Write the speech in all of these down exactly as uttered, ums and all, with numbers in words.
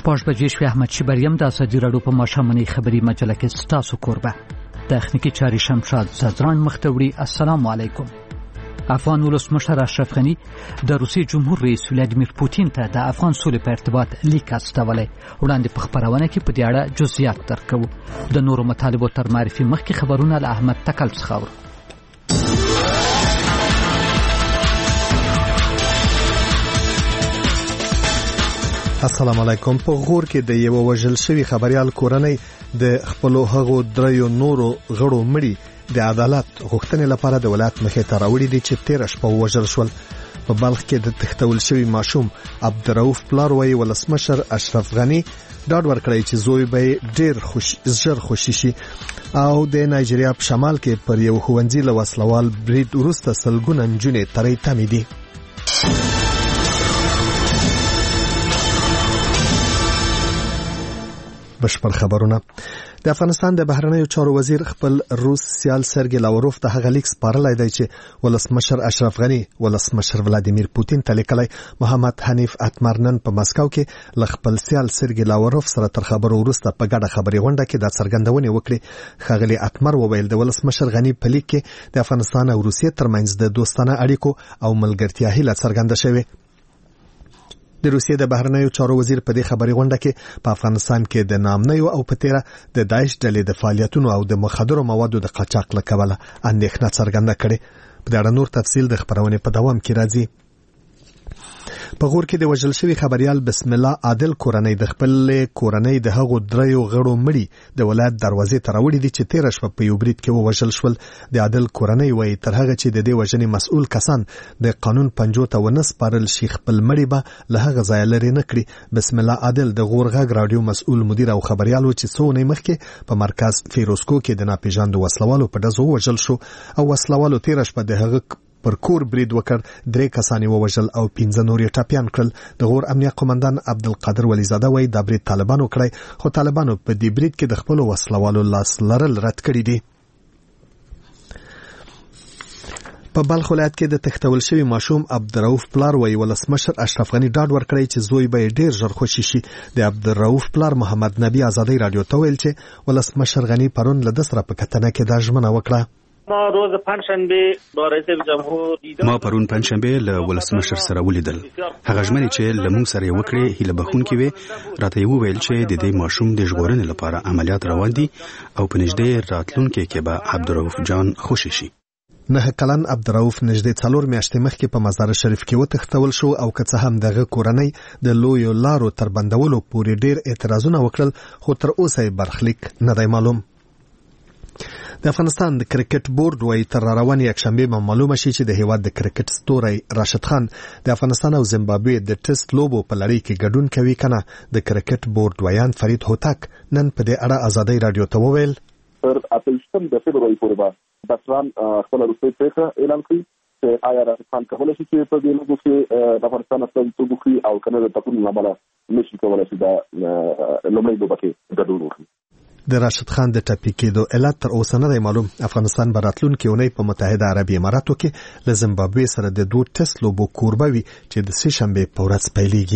شپږ بجې شوې. احمد شبریم د ازادي راډیو په ماښامنۍ خبري مجله کې ستاسو کوربه. تخنیکی چاري شمشاد زدران مخته وړي. السلام علیکم. افغان ولسمشر اشرف غني د روسي جمهور رئیس ولادیمیر پوتین ته د افغان سولې په ارتباط لیک استولی. وړاندې په خبرونه کې په دې اړه جزئیات درکو. د نورو مطالبو تر معرفي مخکې خبرونه له احمد تکل څخه اورو. السلام علیکم. په غور کې د یو وژل شوی خبريال کورنۍ د خپل هغو دریو نورو غړو مړي د عدالت غوښتنې لپاره د ولایت مخې ته راوړي دي چې تیر شپه وژل شول. په بلخ کې د تختول شوی ماشوم عبدالرؤف پلار وایي ولسمشر اشرف غني ډاډ ورکړی چې زوی به ډیر خوش زر خوشی شي. او د نایجیریا په شمال کې پر یو ښوونځي له وسلوال برید وروسته سلګونه نجونې ترې تمې دي. بشپړ خبرونه. د افغانستان د بهرنیو چارو وزیر خپل روس سیال سرګی لاوروف ته هغه لیک سپارلی دی چې ولسمشر اشرف غني ولسمشر ولادیمیر پوتین ته لیکلی. محمد حنیف اتمر نن په مسکو کې ل خپل سیال سرګی لاوروف سره تر خبرو وروسته په ګډه خبري غونډه کې د څرګندونې وکړي. خغلی اتمر وویل د ولسمشر غني په لیک کې د افغانستان او روسیې ترمنځ د دوستانه اړیکو او ملګرتیا هیله څرګنده شوې. د روسیې د بهرنیو چارو وزیر په دې خبري غونډه کې په افغانستان کې د نامنیو او په تیره د داعش ډلې د فعالیتونو او د مخدرو موادو د قاچاق له کبله اندېښنه څرګنده کړې. په دې اړه نور تفصیل د خبرونې په دوام کې راځي. په غور کې د وژل شوی خبريال بسم الله عادل کورنۍ د خپل کورنۍ د هغو دریو غړو مړي د ولایت دروازې ته راوړي دي چې تیر شپه په یو برید کې وژل شول. د عادل کورنۍ وایي تر هغه چې د دې وژنې مسؤل کسان د قانون پنجو ته ونه سپارل شي خپل مړي به له هغه ځایه لرې نه کړي. بسم الله عادل د غور غږ راډیو مسؤل مدیر او خبريال و چې څو اونۍ مخکې په مرکز فیروزکو کې د ناپېژاندو وسلوالو په ډزو وژل شو او وسلوالو تیر شپه د هغه پر کور برید وکړ. درې کسان ووژل او پنځه نور یې ټپیان کړل. د غور امنیه قومندان عبدالقادر ولیزاده وایي دا برید طالبانو کړی خو طالبانو په دې برید کې د خپل وسلوالو لاس لرل رد کړی دي. په بلخ ولایت کې د تختول شوی ماشوم عبدالرؤف پلار وایي ولسمشر اشرف غني ډاډ ورکړی چې زوی به ډیر ژر خوشی شي. د عبدالرؤف پلار محمد نبی ازادي رادیو ته ویل چې ولسمشر غني پرون له د سره په کتنه کې دا ژمنه وکړه. ما روز پنجشنبه با رئیس جمهور ما پرون پنجشنبه له ولسمشر سره ولیدل. هغه ژمنه چې لمون سره وکړي هله بخون کې وي راته یو ویل چې د دې ماشوم د ژغورنې لپاره عملیات روان دي او په نږدې راتلونکي کې به عبدالرؤف جان خوشی شي. نه کلن عبدالرؤف نږدې څلور میاشتې مخکې په مزار شریف کې وتښتول شو او که څه هم دغه کورنۍ د لویو لارو تر بندولو پورې ډیر اعتراضونه وکړل خو تر اوسه برخلیک نه دی معلوم. د افغانستان د کرکټ بورډ وايي تر روانې یکشنبه به معلومه شي چې د هیواد د کرکټ ستوری راشد خان د افغانستان او زیمبابوې د ټیسټ لوبو په لړۍ کې ګډون کوي کنه. د کرکټ بورډ ویان فرید هوتک نن په دې اړه ازادي رادیو ته وویل تر اتلسم د فبرवरी پورې به بسران خپل روسي پریکړه اعلان کړي چې آیا راشد خان کولای شي چې په دې لوبو کې د افغانستان استازیتوب وکړي او کنه د تکون نه بل نشي کولای چې دا لومړی لوبه کې ګډون وکړي. د راشد خان د ټاپي کېدو علت تر اوسه نه دی معلوم. افغانستان به راتلونکي اونۍ په متحده عربي اماراتو کې له زیمبابوې سره د دوه ټیسټ لوبو کوربه وي چې د سه شنبه په ورځ پیلېږي.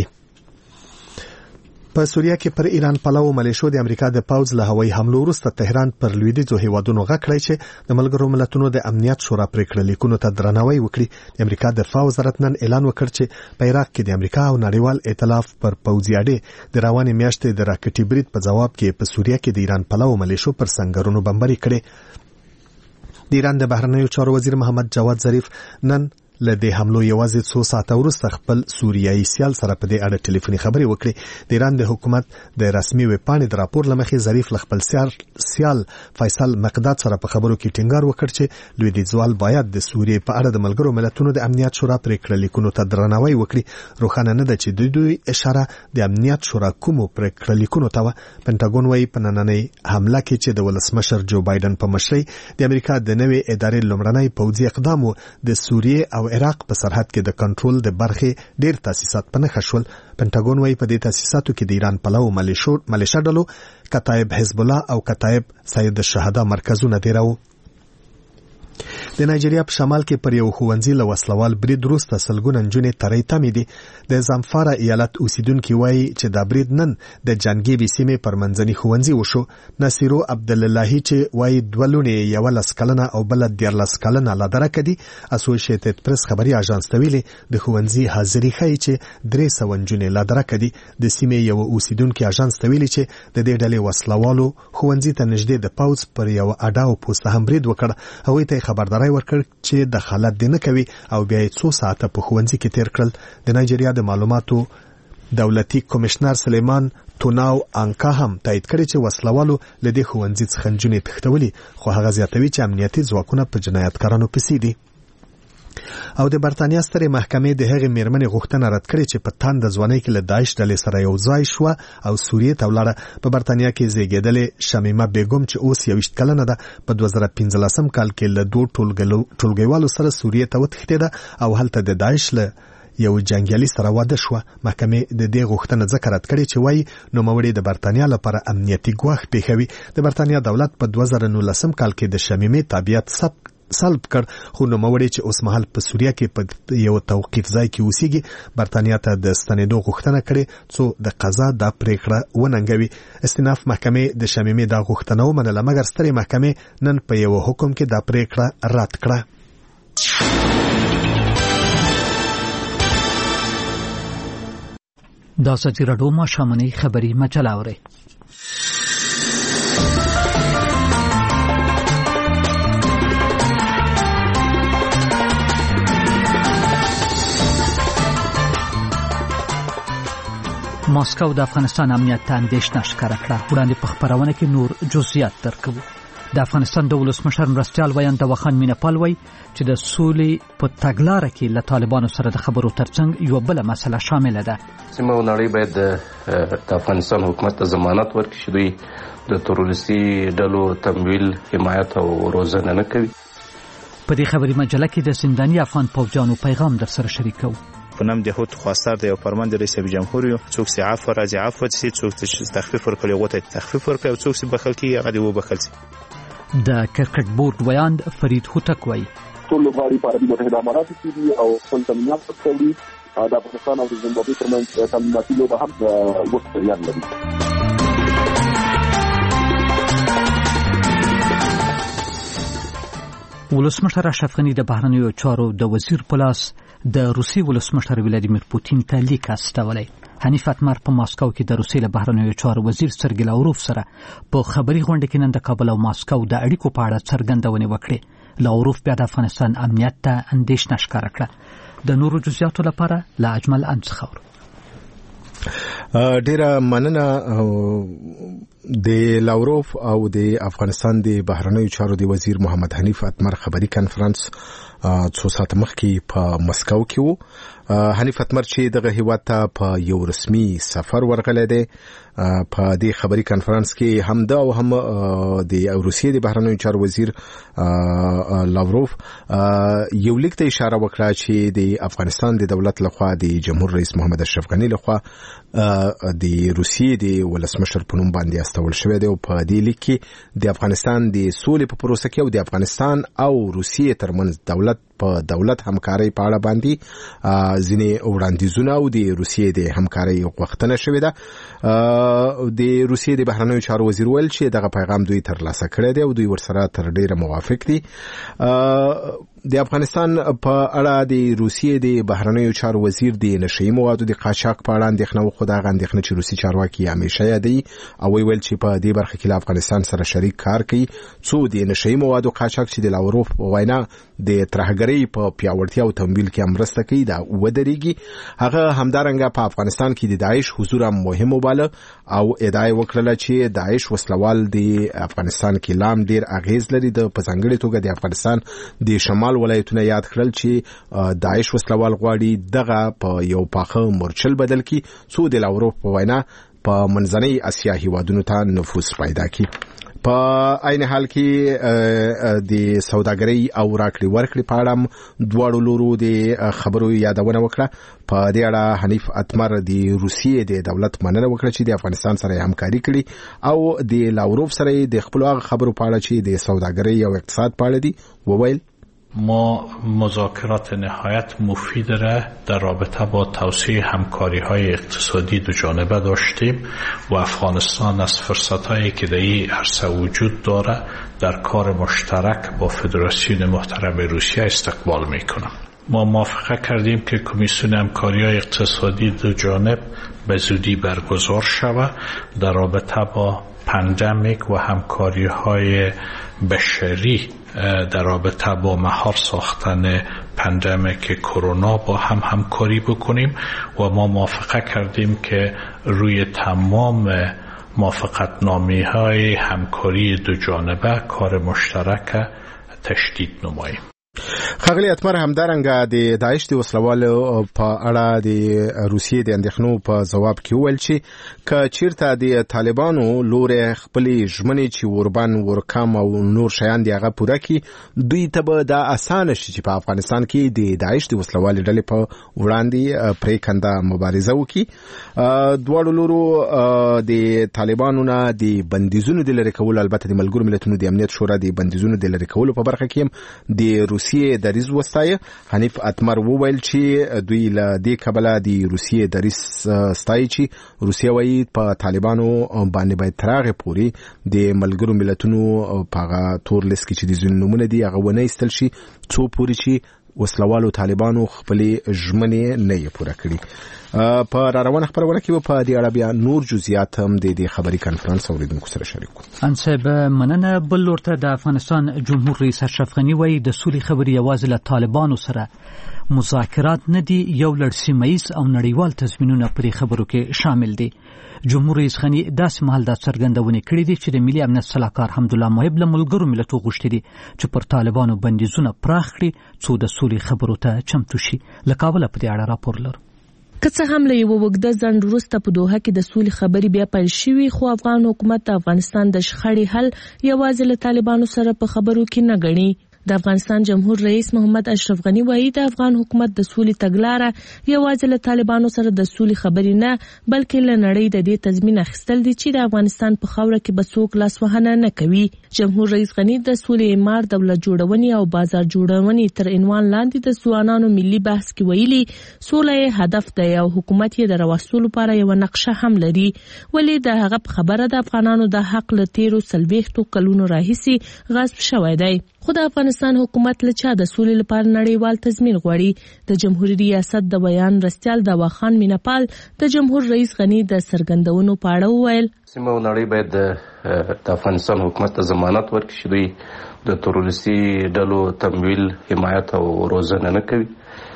په سوریه کې پر ایران پلاو ملیشو د امریکا د پوځ له هوایي حملو وروسته تهران پر لویدیځو هیوادونو غږ کړی چې د ملګرو ملتونو د امنیت شورا پریکړه لیکونو ته درناوی وکړي. د امریکا دفاع وزارت نن اعلان وکړ چې په عراق کې د امریکا او نړیوال ائتلاف پر پوځي اډې د روانې میاشتې د راکټي برید په جواب کې په سوریه کې د ایران پلاو ملیشو پر سنگرونو بمباري کړې. د ایران د بهرنیو چارو وزیر محمد جواد ظریف نن له دې حملو یوازې څو ساعته وروسته خپل سوریایي سیال سره په دې اړه ټلیفوني خبرې وکړې. د ایران د حکومت د رسمي ویبپاڼې د راپور لمخې ظریف له خپل سیال فیصل مقداد سره په خبرو کې ټینګار وکړ چې لویدیځوال باید د سوریې په اړه د ملګرو ملتونو د امنیت شورا پریکړه لیکونو ته درناوی وکړي. روښانه نه ده چې دوی دوی اشاره د امنیت شورا کومو پریکړه لیکونو ته و. پنټاګون وايي په نننۍ حمله کې چې د ولسمشر جو بایدن په مشرۍ د امریکا د نوې ادارې لومړنی پوځي اقدام د سوریې او عراق په سرحد کې د کنټرول د برخې ډیر تاسیسات په نښه شول. پنټاګون وايي په دې تاسیساتو کې د ایران پلاو ملیشو ملیشا ډلو کتایب حزب الله او کتایب سید الشهدا مرکزونه دی راو. د نایجیریا په شمال کې پر یو ښوونځي له وسلوال برید وروسته سلګونه نجونې ترۍ تمې دي. د زامفارا ایالت اوسیدونکي وایي چې دا برید نن د جانګيبي سیمې پر منځني ښوونځي وشو. نصیرو عبداللهی چې وایي دوه لوڼې یوه لس کلنه او بله دیارلس کلنه لا درکه دي، اسوسییټډ پریس خبري اژانس ته ویلي د ښوونځي حاضري ښیي چې درې سوه نجونې لا درکه دي. د سیمې یو اوسیدونکي اژانس ته ویلي چې د دې ډلې وسلوالو ښوونځي ته نږدې د پوځ پر یو اډا او پوسته هم برید وکړ. هغوی ته خبرداری ورکړ چې دخالت دې نه کوي او بیا یې څو ساعته په ښوونځي کې تیر کړل. د نایجیریا د معلوماتو دولتي کمشنر سلیمان توناو انکا هم تایید کړی چې وسلوالو له دې ښوونځي څخه نجونې تښتولي، خو هغه زیاتوي چې امنیتي ځواکونه په جنایتکارانو پسې دي. او د برتانیا سترې محکمې د هغې میرمنې غوښتنه رد کړې چې په تاند ځوانۍ کې له داعش ډلې سره یو ځای شوه او سوریې ته ولاړه. په برتانیا کې زیږېدلې شمیمه بیګم چې اوس یوویشت کلنه ده، په دوه زره پنځلسم کال کې له دوو ټولګیوالو سره سوریې ته وتښتېده او هلته د داعش له یو جنګیالي سره واده شوه. محکمې د دې غوښتنه ځکه رد کړې چې وایي نوموړې د برتانیا لپاره امنیتي ګواښ پېښوي. د برتانیا دولت په دوه زره نولسم کال کې د شمیمې تابعیت سب سلب کړ، خو نوموړی چې اوس مهال په سوریه کې په یو توقیف ځای کې اوسېږي برتانیا ته د ستنېدو غوښتنه کړې څو د قضا دا پریکړه وننګوي. استیناف محکمې د شمیمې دا غوښتنه ومنله، مګر سترې محکمې نن په یو حکم کې دا پریکړه رد کړه. دا ازادي راډیو ماښامنۍ خبري مجله اورئ. ماسکو د افغانستان امنیت ته اندېښنه ښکاره کړه. وړاندې په خبرونه کې نور جزئیات درکوو. د افغانستان د ولسمشر مرستیال ویان دواخان مینپال وایي چې د سولې په تګلاره کې له طالبانو سره د خبرو ترڅنګ یو بل مسله شامله ده. سیمه او نړۍ باید د افغانستان حکومت ته ضمانت ورکړي چې دوی د تروریستي ډلو تمویل، حمایت او روزنه نه کوي. په دې خبري مجله کې د زنداني افغان پوځیانو پیغام در سره شریکو. په نام د هوت خواستار د یو فرمان د رئیس جمهور یو څوک چې عفو راځي عفو چې څوک چې تخفیف ورکړي غوته تخفیف ورکړي او څوک چې بخل کوي هغه دی و بخل شي. د کرکټ بورډ ویاند فرید هوتک وایي ټول لوبغاړي په عربي متحده امارات کې دي او خپل تمرینات کوي. د افغانستان او زیمبابوې ترمنځ تمریناتي لوبه هم وخت جریان لري. ولسمشر اشرف غني د بهرنیو چارو د وزیر په لاس د روسي ولسمشر ولادیمیر پوتین ته لیک استولی. حنیف اتمر په ماسکو کې د روسي له بهرنیو چارو وزیر سرګی لاوروف سره په خبري غونډه کې نن د کابل او ماسکو د اړیکو په اړه څرګندونې وکړې. لاوروف بیا د افغانستان امنیت ته اندېښنه ښکاره کړه. د نورو جزئیاتو لپاره له اجمل انڅخور. ډیره مننه. د لاوروف او د افغانستان د بهرنیو چارو د وزیر محمد حنیف اتمر خبري کانفرنس څو ساعت مخکې په مسکو کې وو. حنیف اتمر چې دغه هیواد ته په یو رسمي سفر ورغلی دی، په دې خبري کانفرنس کې هم دا او هم د روسیې د بهرنیو چارو وزیر لاوروف یو لیک ته اشاره وکړه چې د افغانستان د دولت لخوا د جمهور رئیس محمد اشرف غني لخوا د روسیې د ولسمشر په نوم باندې استول شوی دی او په دې لیک کې د افغانستان د سولې په پروسه کې او د افغانستان او روسیې ترمنځ دولت په دولت همکاري په اړه باندې ځینې وړاندیزونه او د روسیې د همکاري غوښتنه شوې ده. د روسیې د بهرنیو چارو وزیر ویل چې دغه پیغام دوی ترلاسه کړی دی او دوی ورسره تر ډیره موافق دي. د افغانستان په اړه د روسیې د بهرنیو چارو وزیر د نشئی موادو د قاچاق په اړه اندېښنه وخوده. هغه اندېښنه چې روسي چارواکي همیشه یادوي او ویل چې په دې برخه کې له افغانستان سره شریک کار کوي څو د نشئی موادو قاچاق چې د لاوروف په وینا د ترهګرۍ په پیاوړتیا او تمویل کې مرسته کوي دا ودرېږي. هغه همدارنګه په افغانستان کې د داعش حضور مهم وباله او ادعای وکړه چې داعش وسلوال د افغانستان کې لام ډیر اغیز لري. د پځنګړې توګه د افغانستان د شمال ولایتونه یاد کړل چې داعش وسلوال غواړي دغه په یو پاخه مورچل بدل کی څو د لاوروف په وینا په منځنۍ اسیا هیوادونو ته نفوذ پیدا کی. په عین حال کې د سوداګرۍ او راکړې ورکړې په اړه دواړو لورو د خبرو یادونه وکړه. په دې اړه حنیف اتمر د روسیې د دولت مننه وکړه چې د افغانستان سره همکاري کړي او د لاوروف سره د خپل خبرو په اړه چې د سوداګرۍ او اقتصاد په اړه دي وویل. ما مذاکرات نهایت مفید را در رابطه با توسعه همکاری‌های اقتصادی دو جانبه داشتیم و افغانستان از فرصت‌هایی که در این عرصه وجود داره در کار مشترک با فدراسیون محترم روسیه استقبال می‌کنم. ما موافقه کردیم که کمیسیون همکاری‌های اقتصادی دو جانب به زودی برگزار شود در رابطه با پاندمیک و همکاری‌های بشری در رابطه با مهار ساختن پاندمیک کرونا با هم همکاری بکنیم و ما موافقه کردیم که روی تمام موافقتنامه‌های همکاری دو جانبه کار مشترک تشدید نماییم. ښاغلی اتمر همدارنګه د داعش د وسلوالو په اړه د روسیې د اندېښنو په ځواب کې وویل چې که چیرته د طالبانو لوري خپلې ژمنې چې اوربان ورکام او نور شیان دی هغه پوره کړي دوی ته به دا اسانه شي چې په افغانستان کې د داعش د وسلوالو ډلې په وړاندې پرېکنده مبارزه وکړي. دواړو لورو د طالبانو نه د بندیزونو د لرې کولو البته د ملګرو ملتونو د امنیت شورا د بندیزونو د لرې کولو په برخه کې هم د روسیې دریځ وستایه. حنیف اتمر وویل چې دوی له دې کبله د روسیې دریځ ستایي چې روسیه وايي په طالبانو باندې باید تر هغې پورې د ملګرو ملتونو په هغه تور لیست کې چې د ځینو نومونه دي هغه ونه ایستل شي څو پورې چې وسلوالو طالبانو خپلې ژمنې نه یې پوره کړي. په را روانه خبرونه کې په دې اړه بیا نور جزئیات هم د دې خبري کانفرنس اوریدونکو سره شریک کړو. انصب مننه. بل ورته د افغانستان جمهور رئیس اشرف غنی وایي د سولې خبرې یوازې له طالبانو سره مذاکرات نه دي، یو لړ سیمه‌ییز او نړیوال تضمینونه په خبرو کې شامل دي. جمهور رئیس غنی داسې مهال دا څرګندونه کړې دي چې د ملي امنیت صلاحکار حمدالله محب له ملګرو ملتونو غوښتي دي چې پر طالبانو بندیزونه پراخ کړي څو د سولې خبرو ته چمتو شي. له کابل په دې اړه راپور لرو. که څه هم له یو وګړه ځنډ وروسته په دوحه کې د سولې خبرې بیا پیل شوې، خو افغان حکومت د افغانستان د شخړې حل یوازې له طالبانو سره په خبرو کې نه ګڼي. د افغانستان جمهور رئیس محمد اشرف غنی وایي د افغان حکومت د سولې تګلاره یوازې له طالبانو سره د سولې خبرې نه بلکې له نړۍ د دې تضمین اخیستل دي چې د افغانستان په خاوره کې به څوک لاسوهنه نه کوي. جمهور رئیس غنی د سولې اعمار، دولت جوړونې او بازار جوړونې تر عنوان لاندې د ځوانانو ملي بحث کې ویلي سوله یې هدف دی او حکومت یې د راوستلو لپاره یو نقشه هم لري. ولې د هغه خبره د افغانانو د حق له تیرو څلوېښتو کلونو راهیسې غصب شوی دی. خو د افغانستان حکومت له چا د سولې لپاره نړیوال تضمین غواړي؟ د جمهوریت ریاست د بیان رسټیال د واخان مینپال د جمهور رئیس غنی د سرګندونو په اړه وویل سیمه او نړۍ باید د افغانستان حکومت ته ضمانت ورکړي چې دوی د تروریستي ډلو تمویل، حمایت او روزنه نه کوي.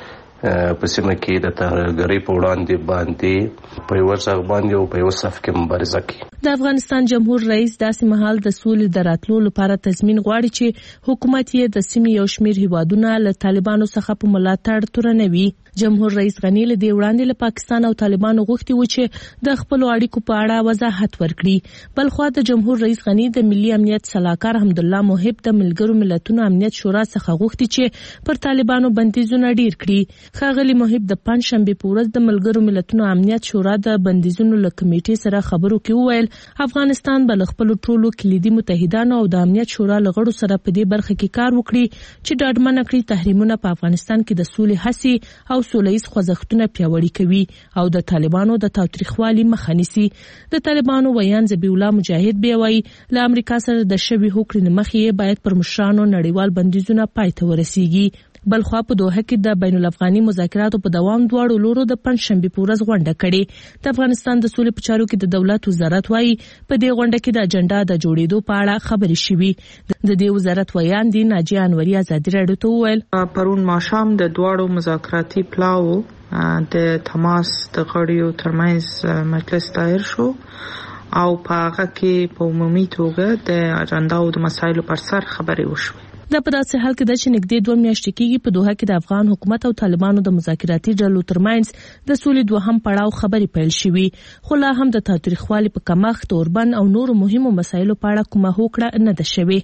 په سیمه کې د ترهګرۍ په وړاندې باندې په یو ځای باندې او په یو صف کې مبارزه کوي. د افغانستان جمهور رئیس داسې مهال د سولې د راتلو لپاره تضمین غواړي چې حکومت یې د سیمې یو شمېر هیوادونه له طالبانو څخه په ملاتړ تورنوي. جمهور رئیس غنی له دې وړاندې له پاکستان او طالبانو غوښتي و چې د خپل اړیکو په اړه وضاحت ورکړي. بلخو د جمهور رئیس غنی د ملي امنیت صلاحکار حمدالله محب د ملګرو ملتونو امنیت شورا څخه غوښتي چې پر طالبانو بندیزونه ډیر کړي. ښاغلي محب د پنځشنبه په ورځ د ملګرو ملتونو امنیت شورا د بندیزونو له کمیټې سره خبرو کې وویل افغانستان به خپل ټولو کلیدي متحدانو او د امنیت شورا لغړو سره په دې برخه کې کار وکړي چې ډاډمنه کړي تحریمونه په افغانستان کې د سولې هڅې او سولهییز خوځښتونه پیاوړي کوي او د طالبانو د تاوتریخوالي مخه نیسي. د طالبانو ویان ذبیح الله مجاهد بیا وایي له امریکا سره د شوي هوکړې مخې باید پر مشرانو نړیوال بندیزونه پای ته ورسیږي. بلخوا په دوحه کې د بین الافغاني مذاکراتو په دوام دواړو لورو د پنځشنبه په ورځ غونډه کړې. د افغانستان د سولې په چارو کې د دولت وزارت وایي په دې غونډه کې د اجنډا د جوړېدو په اړه خبرې شوې. د دې وزارت ویان دي ناجیه انوري ازادي راډیو ته وویل پرون ماښام د دواړو مذاکراتي پلاو د تماس د غړیو ترمنځ مجلس دایر شو او په هغه کې په عمومي توګه د اجنډا او د مسایلو پر سر خبرې وشوې. دا په داسې حال کې ده چې نږدې دوه میاشتې کېږي په دوحه کې د افغان حکومت او طالبانو د مذاکراتي ډلو ترمنځ د سولې دوهم پړاو خبرې پیل شوې، خو لا هم د تاوتریخوالي په کمښت، اوربند او نورو مهمو مسایلو په اړه کومه هوکړه نه ده شوې.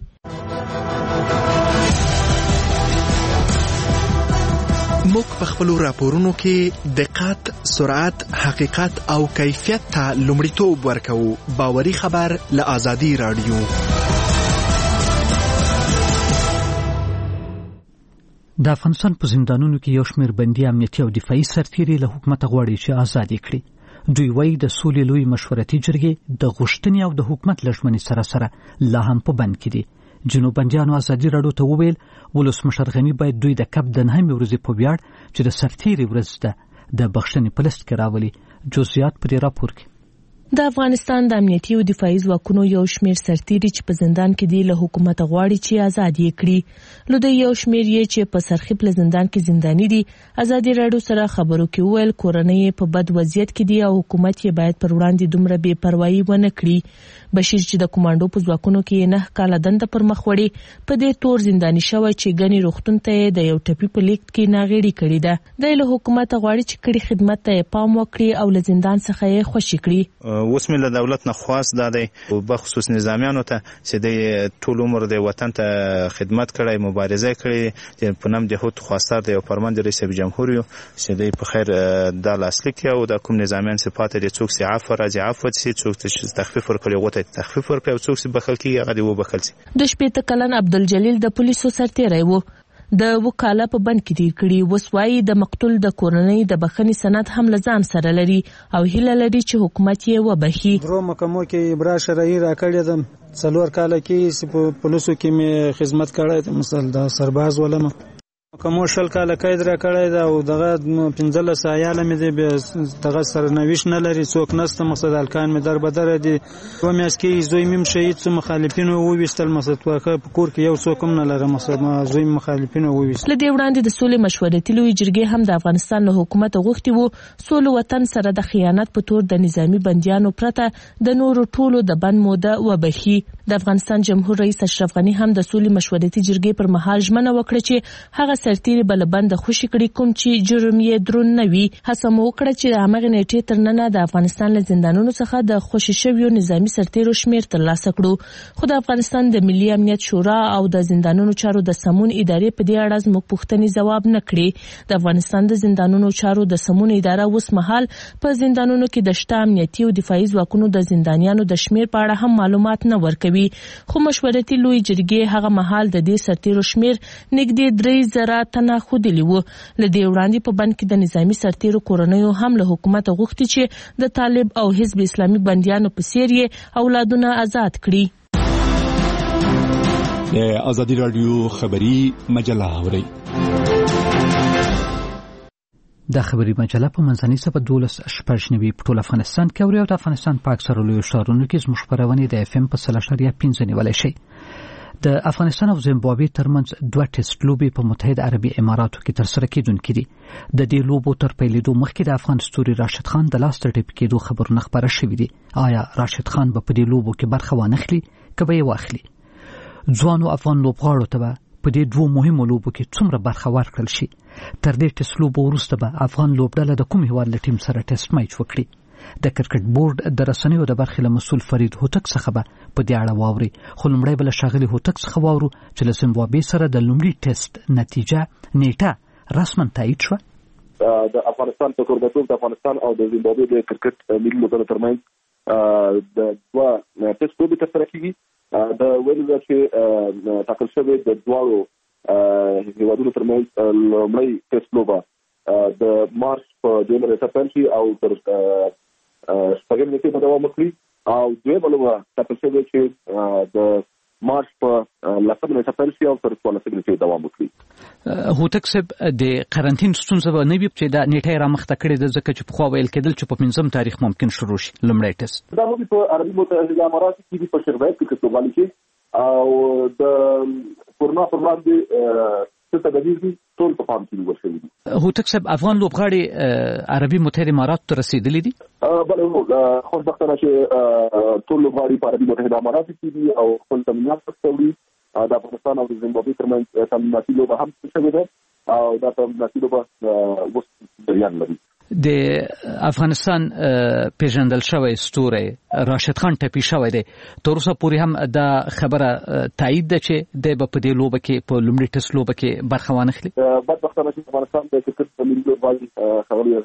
موږ په خپلو راپورونو کې دقت، سرعت، حقیقت او کیفیت ته لومړیتوب ورکوو. باوري خبر له آزادي راډیو. د افغانستان په زندانونو کې یو شمېر بندي امنیتي او دفاعي سرتیري له حکومت غواړي چې آزاد کړي. دوی وایي د سولې لوی مشورتي جرګې د غوښتنې او د حکومت لژمنې سره سره لا هم په بند کې دي. جنوب بندیانو ازادي راډیو ته وویل ولسمشر غني باید دوی د کب د نهمې ورځې په ویاړ چې د سرتیري ورځ ده د بخښنې په لست کې راولي. جزئیات په دې راپور کې. د افغانستان د امنیتي او دفاعي ځواکونو یو شمېر سرتیري چې په زندان کې دي له حکومت غواړي چې آزاد یې کړي. نو د یو شمېر یې چې په سرخیب له زندان کې زنداني دي ازادي راډیو سره خبرو کې وویل کورنۍ په بد وضعیت کې دي او حکومت یې باید پر وړاندې دومره بې پروايي ونه کړي. بشیر چې د کمانډو په ځواکونو کې نه کاله دنده پر مخ وړي په دې تور زنداني شوی چې ګنې روغتون ته د یو ټپي په لیک کې ناغېړي کړې ده. د له حکومت غواړي چې کړي خدمت ته پام وکړي او له زندان څخه یې خوشي کړي. اوس مې له دولت نه خواست ده دی بخصوص نظامیانو ته چې د ټول عمر د وطن ته خدمت کړی مبارزه کړی چې په نام د هوت خواستار دی او فرمان د رئیس جمهور یو چې دی په خیر د لاسلیک او د کوم نظامیان صفات دي څوک سي عفو راځي عفو سي څوک ته تخفیف ورکړي غوته تخفیف ورکړي او څوک سي بخل کی هغه دی و بخل سي. د شپږ کلن عبدالجلیل د پولیسو سرتیری وو د وکاله په بند کې تیر کړي. وسوای د مقتول د کورنۍ د بخښنې سند هم لزان سره لري او هیله لري چې حکومت یې وبخي. درو محکمو کې ابرا شرعي راکړی دم څلور کال کې په پولیسو کې مې خدمت کړی مثلا د سرباز ولم کوم شل کال قید را کړی دا او دغه پنځله سایاله مې دی دغه سرنويش نه لري څوک نسته مقصد الکان مې در بدر دي و مې اس کې زوی مم شهید سو مخالفینو وويستل مقصد ورکه په کور کې یو څوک هم نه لري مقصد ما زوی مخالفینو وويستل. لدې وړاندې د سولې مشورتي لوی جرګې هم د افغانستان له حکومت غوښتي وو سولې وطن سره د خیانت په تور د نظامی بنديانو پرته د نورو ټولو د بند موده وبخي. د افغانستان جمهور رئیس اشرف غنی هم د سولې مشورتي جرګې پر مهال ژمنه وکړه چې هغه سرتیري بل بند خوشي کړي کوم چې جرم یې درون نه وي. هڅه مو وکړه چې هغه نیټه تر نن د افغانستان له زندانونو څخه د خوشي شویو نظامی سرتیرو شمیر ترلاسه کړو. خو د افغانستان د ملي امنیت شورا او د زندانونو چارو د سمون ادارې په دې اړه زموږ پوښتنې ځواب نه کړي. د افغانستان د زندانونو چارو د سمون اداره اوس مهال په زندانونو کې د شته امنیتي او دفاعي ځواکونو د زندانیانو د شمیر په اړه هم معلومات نه ورکوي. خو مشورتي لوی جرګې هغه مهال د دې سرتیرو شمیر نږدې درې زره تنه خودلی وو. لدې وړاندې په بند کې د نظامی سرتیرو کورنیو هم له حکومت غوښتي چې د طالب او حزب اسلامي بنديانو په څیر یې اولادونه آزاد کړي. د ازادي رادیو خبری مجله اوري د خبري مجله په منځنۍ سبا دولس شپږ نوي په ټول افغانستان کې اوري او د افغانستان په اکثره لوی ښارونو کې زموږ خبرونه د اف ام په سلاشریا پنځه نیولای شي. د افغانستان او زیمبابوې ترمنځ دوه ټیسټ لوبې په متحده عربي اماراتو کې ترسره کیدونکې دي. د دې لوبو تر پیلېدو مخکې د افغان ستوري راشد خان د لاس تر ټیپ کېدو خبرونه خبره شوې دي. آیا راشد خان به په دې لوبو کې برخه وانخلي که به یې واخلي؟ ځوانو افغان لوبغاړو ته به په دې دوه مهمو لوبو کې څومره برخه ورکړل شي؟ تر دې ټیسټ لوبو وروسته به افغان لوبډله د کوم هیواد له ټیم سره ټیسټ میچ وکړي؟ د کرکټ بورډ د رسنیو د برخې له مسؤل فرید هوتک څخه به په دې اړه واوري. خو لومړی به له ښاغلي هوتک څخه واورو چې له زیمبابوې سره د لومړي ټیسټ نتیجه نیټه رسما تایید شوه. د افغانستان په کوربه‌توب د افغانستان او د زیمبابوې د کرکټ ملي لوبډلو ترمنځ د دوه ټیسټ لوبې ترسره کیږي. د ویل چې ټاکل شوی د دواړو هیوادونو ترمنځ لومړی ټیسټ لوبه د مارچ په دویمه نیټه پیل شي او تر شپږمې نیټې به دوام وکړي او دویمه لوبه ټاکل شوې چې د مارچ په لسمه نیټه پیل شي او تر څوارلسمې نیټې دوام وکړي. هوتک صاحب د قرنټین ستونزه به نه وي چې دا نیټه رامخته کړې ده ځکه چې پخوا ویل کېدل چې په پنځم تاریخ ممکن شروع شي لومړی ټیسټ. دا لوبې په عربي متحده امارات کې دي په شربایت کې کېدلی شي او د کورنا پر وړاندې څه تدابیر ټول په پام کې نیول شوي دي. هوتک صاحب افغان لوبغاړي عربي متحده اماراتو ته رسېدلي دي؟ بله خوشبختانه چې ټول لوبغاړي په عربي متحده اماراتو کې دي او خپل تمرینات پکې وړي. د افغانستان او د زیمبابوې ترمنځ تمریناتي لوبه هم شوې ده او دا تمریناتي لوبه اوس جریان لري. د افغانستان پیژندل شوی ستوری راشد خان ټپي شوی دی. تر اوسه پورې هم دا خبره تایید ده چې د په دې لوبه کې په لومړي ټیسټ لوبه کې برخه وانخلي. بدبختانه چې افغانستان د کرکټ ملي لوبغاړي ښاغلي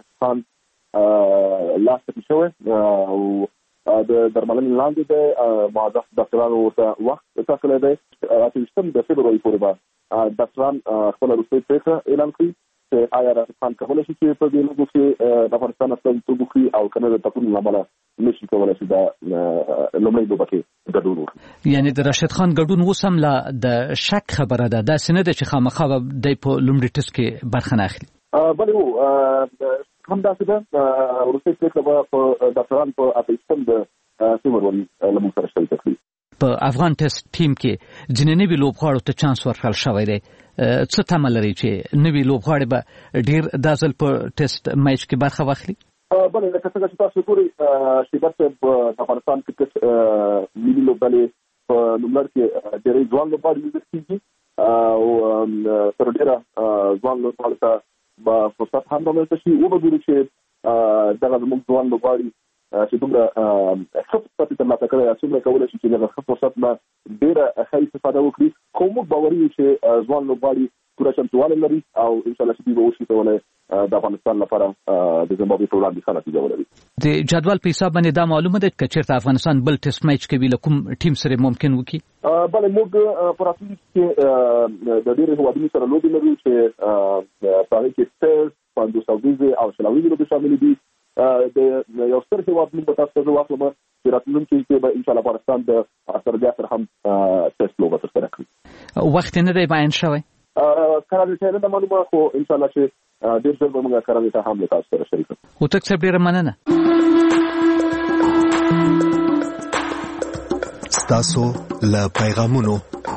خان لاس ټپي شوی او د درملنې لاندې دی. معزز ډاکټرانو ورته وخت ټاکلی دی. اته ویشتم د فبروري پورې به ډاکټران خپل روسي پریکړه اعلان کړی چې آیا راځان کولای شي چې په دې لږو کې د افغانستان استازیتوب وکړي او کنه د تپون لامل نشي کولای شي دا لومړی دوه کې ګډون وکړي. یعنی د راشد خان ګډون وسم لا د شک خبره ده دا سند چې خامخا د په لومړي ټس کې برخه نه اخلي. بله وو هم دا څه روسي پریکړه په ډاکټران په اپیستم د سیمرونی لمون سره شته کړی. په افغان ټیسټ ټیم کې ځینې نوي لوبغاړو ته چانس ورکړل شوی دی. څه تمه لري چې نوي لوبغاړي به ډیر د ځل په ټیسټ میچ کې برخه واخلي؟ بله لکه څنګه چې تاسو ګورئ شیبت صاحب د افغانستان کرکټ ملي لوبډلې په لومړی کې ډېرې ځوان لوبغاړي لیدل کېږي او تر ډېره ځوان لوبغاړو ته به فرصت هم رامنځته شي. وبګورو چې دغه زموږ ځوان لوبغاړي چې دومره ښه فرصت ترلاسه کړی دی څومره کولی شي چې دغه ښه فرصت نه ډېره ښه استفاده وکړي. خو موږ باوري یو چې ځوان لوبغاړي پوره چمتووالی لري او انشاءالله چې دوی به وشي کولی د افغانستان لپاره د زیمبابوې په وړاندې ښه نتیجه ولري. د جدول په حساب باندې دا معلومه ده که چېرته افغانستان بل ټیسټ میچ کوي له کوم ټیم سره ممکن وکړي؟ بله موږ په راتلونکي کې د ډېرو هېوادونو سره لوبې لرو چې په هغې کې سپیرز، پاندو ساویزې او شلاویزې لوبې شاملې دي. د یو ستر هېواد نوم به تاسو ته زه واخلم چې راتلونکي کې به انشاءالله افغانستان د استرالیا سره هم ټیسټ لوبه ترسره کړي. وخت نه دی بیان شوی؟ کراندې ته نه ده معلومه خو انشاءالله چې ډېر ژر به موږ کراندې ته هم له تاسو سره شریک کړو. هوتک صاحب ډېره مننه. ستاسو له پیغامونو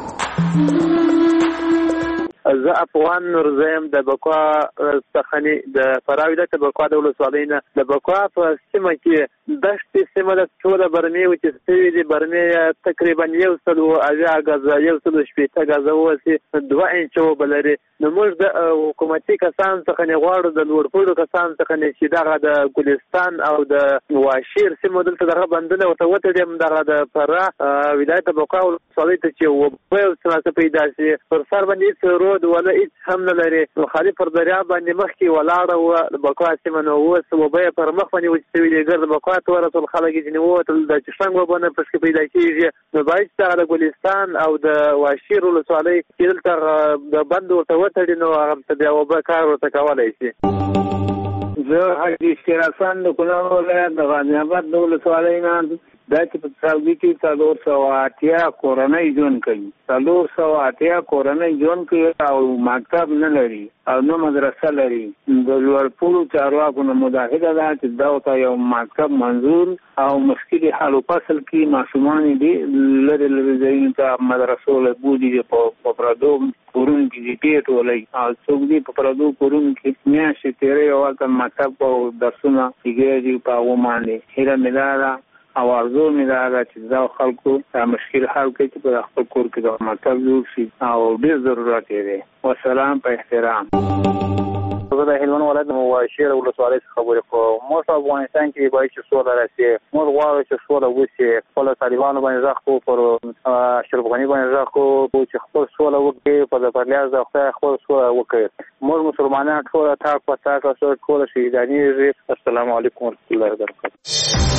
زه افغان نورزیم د بکوا څخه د فراه ولایت د بکوا د ولسوالۍ نه د بکوا په سیمه کې دښتې سیمه ده ټوله برمې وچې سوي دي. برمې تقریبا یو سل اویا غزه یو سل شپېته غزه اوسي دوه انچه اوبه لري. نو موږ د حکومتي کسان څخه نه غواړو د لوړپوړو کسان څخه نه چې دغه د ګلستان او د واشیر سیمو دلته دغه بندونه ورته وتړي دغه د فراه ولایت د بکوا ولسوالۍ ته چې اوبه یو څه پیدا شي پر سر باندې هېڅ رود ولا هېڅ هم نه لري. نو خالي پر دریاب باندې مخکې ولاړه وه د بکوا سیمه نو اوس اوبه یې پر مخ باندې وچې سوي دي. ګرد بکوا ته ورسول خلک یې ځینې ووتل د چشنګ اوبه نه پشکې پیدا کېږي. نو باید چې دغه د ګلستان او د واشیر ولسوالۍ چې دلته د بند ورته وتړي نو هغه ته بیا اوبه کار ورته کولی شي. زه حاجي اشتیر حسن د کونړ ولایت د غازي آباد د ولسوالۍ نه دا چې په سعودي کې څلور سوه اتیا کورنۍ ژوند کوي. څلور سوه اتیا کورنۍ ژوند کوي او مکتب نه لري او نه مدرسه لري. د لوړپوړو چارواکو نه مداخله ده چې دا ورته یو مکتب منظور او مشکل حل و فصل کې ماشومان دي لرې لرې ځایونو ته مدرسو له بودي په پردو کورونو کې دي پیټولۍ او څوک دي په پردو کورونو کې میاشتې تېروي او هلته مکتب او درسونه کېږي په هغو باندې. هیله مې دا ده او ارزو مې دا ده چې دا خلکو دا مشکل حل کړي چې په خپل کور کې د مکتب جوړ شي او ډېر ضرورت یې دی. والسلام په احترام. زه د هلمند ولایت د واشیر ولسوالۍ څخه خبرې کوم. موږ په افغانستان کې باید چې سوله راسي. موږ غواړو چې سوله وشي. خپل طالبانو باندې غږ کوو، پر اشرف غني باندې غږ کوو چې خپل سوله وکړي. په د پرلیاز د خدای خپل سوله وکړي. موږ مسلمانان ټول تاک په تاک ټول شهیدانېږي. السلام علیکم ورحمة الله وبرکاته.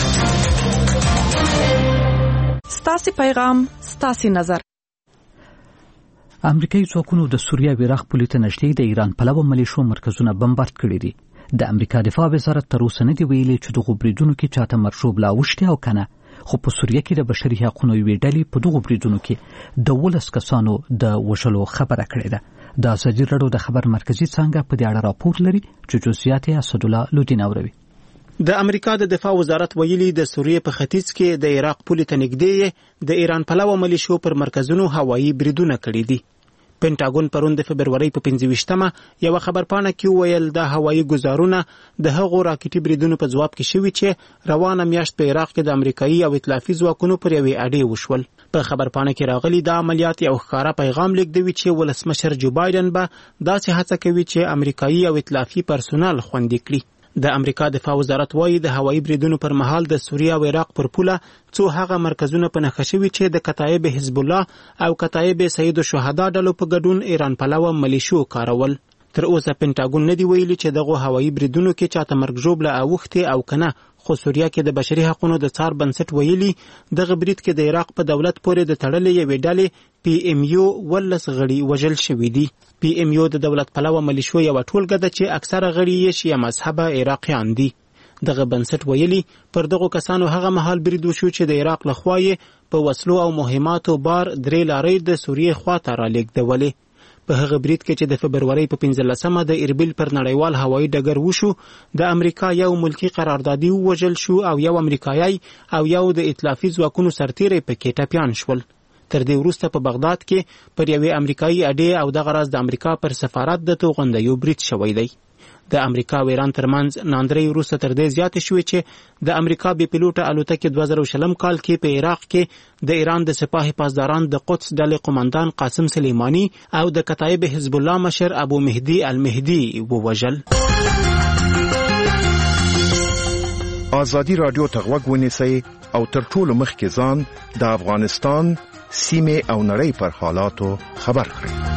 ستاسي پیغام ستاسي نظر. امریکایي ځواکونو د سوریه او عراق پولې ته نږدې د ایران پلوه ملیشو مرکزونه بمبارد کړي دي. د امریکا دفاع وزارت تر اوسه نه دی ویلي چې دغه بریدونو کې چاته مرشوب لا وشته او کنه. خو په سوریه کې د بشري حقوقو یوې ډلې په دغه بریدونو کې د ولس کسانو د وژلو خبره کړې ده. د ازادي راډیو د خبر مرکزی څنګه په دې اړه راپور لري چې جزئیات یې اسدالله لودین اوروي. د امریکا د دفاع وزارت ویلي د سوریې په ختیځ کې د عراق پولې ته نږدې د ایران پلوه ملیشو پر مرکزونو هوایي بریدونه کړي دي. پینټاګون پرون د فبرورۍ په پنځه ویشتمه یو خبرپاڼه کې ویل د هوایي ګزارونه د هغو راکټي بریدونو په ځواب کې شوي چې روانه میاشت په عراق کې د امریکایي او ائتلافي ځواکونو پر یوې اډې وشول. په خبرپاڼه کې راغلي دا عملیات یو ښکاره پیغام لیږدوي چې ولسمشر جو بایدن به داسې هڅه کوي چې امریکایي او ائتلافي پرسونل خوندي کړي. د امریکا دفاع وزارت وایي د هوایي بریدونو پر مهال د سوریه او عراق پر پوله څو هغه مرکزونه په نښه شوي چې د کتایب حزب الله او کتایب سید الشهدا ډلو په ګډون ایران پلوه ملیشو کارول. تر اوسه پینټاګون نه دی ویلي چې دغه هوایي بریدونو کې چاته مرګ ژوبله اوښتې او کنه، خو سوریه کې د بشري حقوقو د څار بنسټ ویلي دغه برید کې د عراق په دولت پورې د تړلې یوې ډلې پی ام یو ولس غړي وژل شوي دي. پی ام یو د دولت پلوه ملیشو یوه ټولګه ده چې اکثره غړي یې شیعه مذهبه عراقیان دي. دغه بنسټ ویلي پر دغو کسانو هغه مهال برید وشو چې د عراق لخوا یې په وسلو او مهماتو بار درې لارۍ د سوریې خواته رالېږدولې. په هغه برید کې چې د فبرورۍ په پنځلسمه د اربیل پر نړیوال هوایي ډګر وشو، د امریکا یو ملکی قراردادي ووژل شو او یو امریکایي او یو د ائتلافي ځواکونو سرتیری پکې ټپیان شول. تر دې وروسته په بغداد کې پر یوې امریکایي اډې او دغه راز د امریکا پر سفارت د توغندیو برید شوی دی. د امریکا او ایران ترمنځ ناندرۍ وروسته تر دې زیاتې شوې چې د امریکا بې پیلوټه الوتکې دوه زره شلم کال کې په عراق کې د ایران د سپاه پاسداران د قدس ډلې قماندان قاسم سلیمانی او د کتایب حزب الله مشر ابو مهدي المهدي ووژل. ازادي رادیو ته غوږ ونیسئ او تر ټولو مخکې ځان د افغانستان سیمې او نړۍ پر حالاتو خبر کړئ.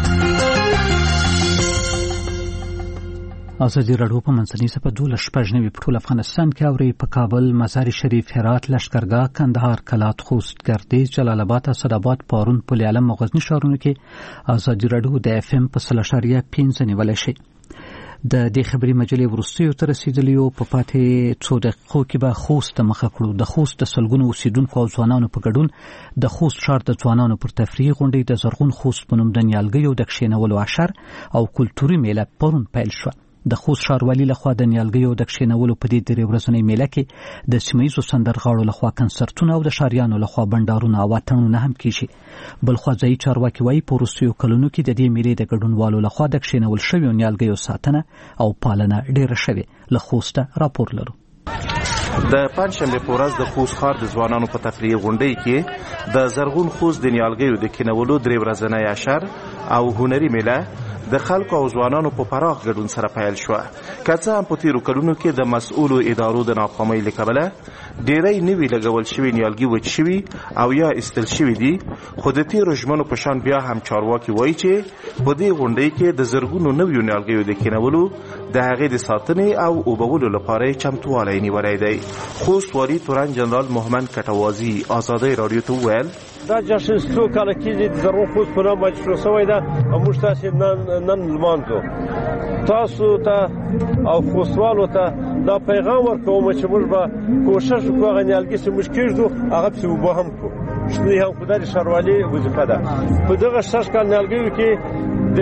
ازادي راډیو په منځنۍ سپه دولس شپږ نوي په ټول افغانستان کې اوري. په کابل، مزار شریف، هرات، لشکرګاه، کندهار، کلات، خوست، ګردیز، جلال آباد، اسداباد، پارون، پل علم او غزنی ښارونو کې ازادي راډیو د اف ام په سل اشاریه پنځه نیولی شي. د دې خبري مجلې وروستیو ته رسیدلی او په پاتې څو دقیقو کې به خوست ته مخه کړو. د خوست د سلګونو اوسیدونکو او ځوانانو په ګډون د خوست ښار د ځوانانو پر تفریحي غونډې د زرغون خوست په نوم د نیالګیو د کښېنولو اشر او کلتوري میله پرون پیل شوه. د خوست ښاروالي لخوا د نیالګیو د کښېنولو په دې درې ورځنۍ میله کې د سیمهییزو سندرغاړو لخوا کنسرتونه او د ښاریانو لخوا بنډارونه او اتڼونه هم کیږي. بلخوا ځایي چارواکي وایي په وروستیو کلونو کې د دې میلې د ګډونوالو لخوا د کښېنول شویو نیالګیو ساتنه او پالنه ډیره شوې. له خوسته راپور لرو. د پنځشنبه په ورځ د خوست ښار د ځوانانو په تفریحي غونډۍ کې د زرغون خوست د نیالګیو د کښېنولو درې ورځنۍ اشر او هنري میله د خلکو او ځوانانو په پراخ ګډون سره پیل شوه. که څه هم په تیرو کلونو کې د مسؤلو ادارو د ناکامۍ له کبله ډیری نوي لګول شوي نیالګي وچ شوي او یا ایستل شوي دي، خو د تیرو ژمنو په شان بیا هم چارواکي وایي چې په دې غونډۍ کې د زرګونو نویو نیالګیو د کښېنولو د هغې د ساتنې او اوبولو لپاره چمتووالی نیولی دی. خوست والي تورن جنرال محمد کټوازي ازادۍ راډیو ته وویل دا جشن څو کاله کېږي د زرغون خوست په نام باندې شروع شوی ده او موږ تاسې نن نن لمانځو. تاسو ته او خوستوالو ته دا پیغام ورکوم چې موږ به کوشش وکړو هغه نیالګي چې موږ کېږدو هغه پسې اوبه هم کړو. شنوي هم کړو، دا د ښاروالۍ وظیفه ده. په دغه شش کال نیالګیو کې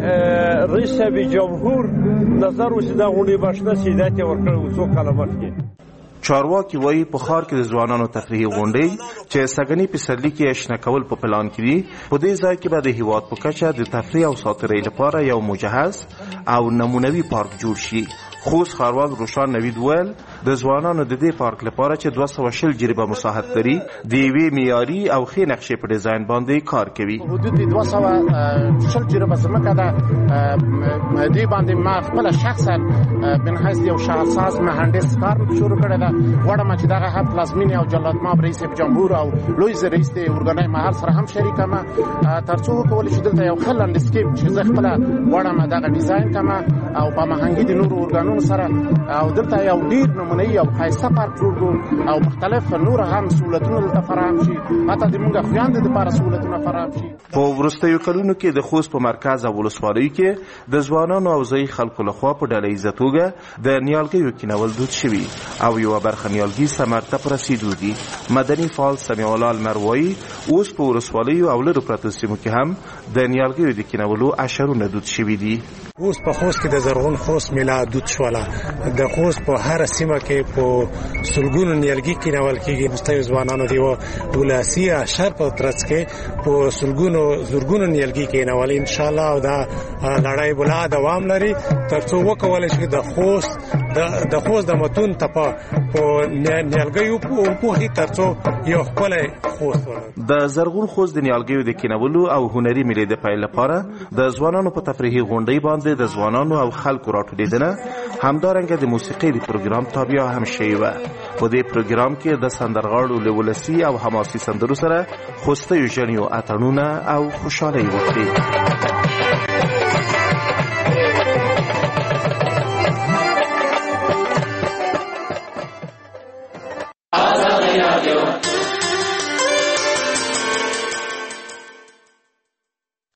د رئیس صاحب جمهور نظر و چې دا غونډې به شنه سي، هدایت یې ورکړی و څو کاله مخکې. چارواکي وایي په ښار کې د ځوانانو تفریحي غونډۍ چې سږني پسرلي کې شنه کول په پلان کې دي، په دې ځای کې به د هیواد په کچه د تفریح او ساتیرۍ لپاره یو مجهز او نمونوي پارک جوړ شي. خوست ښاروال روشان نوید ویل د ځوانانو د دې پارک لپاره چې دوه سوه شل جریبه مساحت لري د یوې معیاري او ښې نقشې په ډیزاین باندې کار کوي. حدود دوه سوه شل جریبه ځمکه ده. دې باندې ما خپله شخصا من حیث یو شهرساز مهندس کار شروع کړی ده. غواړم چې دغه هم پلازمینې او جلالتمآب رئیس جمهور او لوی رئیس د اورګانای محل سره هم شریک یم تر څو وکولی چې دلته یو ښه لنډسکیپ چې زه خپله غواړم دغه ډیزاین کړم او په هماهنګي د نورو اورګانونو سره او دلته یو ډیر نمونه‌ای او ښایسته پارک جوړ کړو او مختلف نور هم سهولتونه دلته فراهم شي، حتی د موږ خویندو دپاره سهولتونه فراهم شي. په وروستیو کلونو کې د خوست په مرکز او ولسوالیو کې د ځوانانو او ځایي خلکو لخوا په ډله ایزه توګه د نیالګیو کینول دود شوي او یوه برخه نیالګي ثمر ته په رسېدو دي. مدني فعال سمیع الله لمر وایي اوس په ولسوالیو او لرو پرتو سیمو کې هم د نیالګیو د کینولو اشرونه دود شوي دي. اوس په خوست کې د زرغون خوست میله دود شوله. د خوست په هر سیمه کې په سلګونو نیالګي کینول کېږي. مستوي ځوانانو دی ولاسي اشر په ترڅ کې په سلګونو زرګونو نیالګي کینول ان شاء الله او دا لړۍ بلا دوام لري تر څو وکولای شي د خوست د خوست د متون ته په نیالګیو په پوهې تر څو یو خپل خوست د زرغون خوست د نیالګیو د کینولو او هنري میلې د پیل لپاره د ځوانانو په تفریحي غونډۍ باندې د ځوانانو او خلکو راټولېدنه همدارنګه د موسیقۍ د پروګرام تابع هم شوې وه. په دې پروګرام کې د سندرغاړو له ولسي او حماسي سندرو سره خوستیو ژڼیو اتڼونه او خوشحالۍ وکړې.